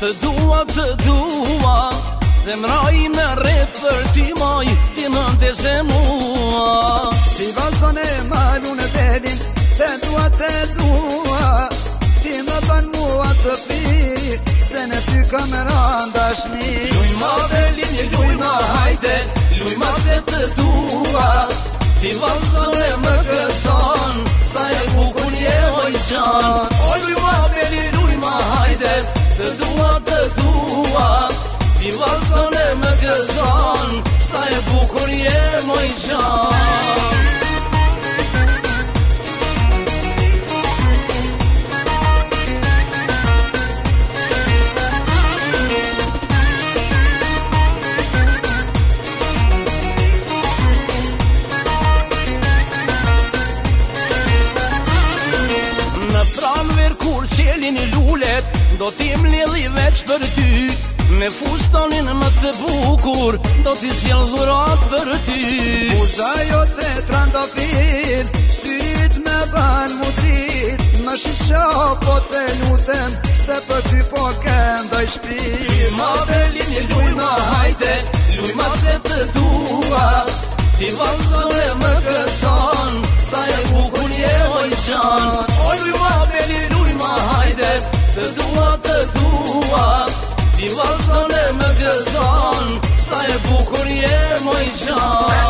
Të dua dhe mraj me rep për ti moj, ti më ndese mua. Ti vazhon e malun e delin, të dua, ti më ban mua të pi, se në ty kam randashni. Luj ma delin, luj ma hajde, luj ma se të dua, ti vazhon e më gëzon, sa e bukur je oj qan. O luj ma delin, luj ma hajde, të dua, ti vazhon e më gëzon, sa e bukur je moj qan. Në pranver kur qelin lullet, do t'im lidhi veç për ty. Me fustonin më të bukur, do t'i sjell dhurat për ty. Buza jote trandafil, syrit me ban mudrit, më shisha po të lutem, se për ty po kem doj shpir. Luj ma delin, luj ma hajde, luj ma se të dua, ti vazhon e më gëzon, sa e bukur je oj qan. O luj ma delin, luj ma hajde, të dua, ti vazhon e më gëzon, sa e bukur je moj qan.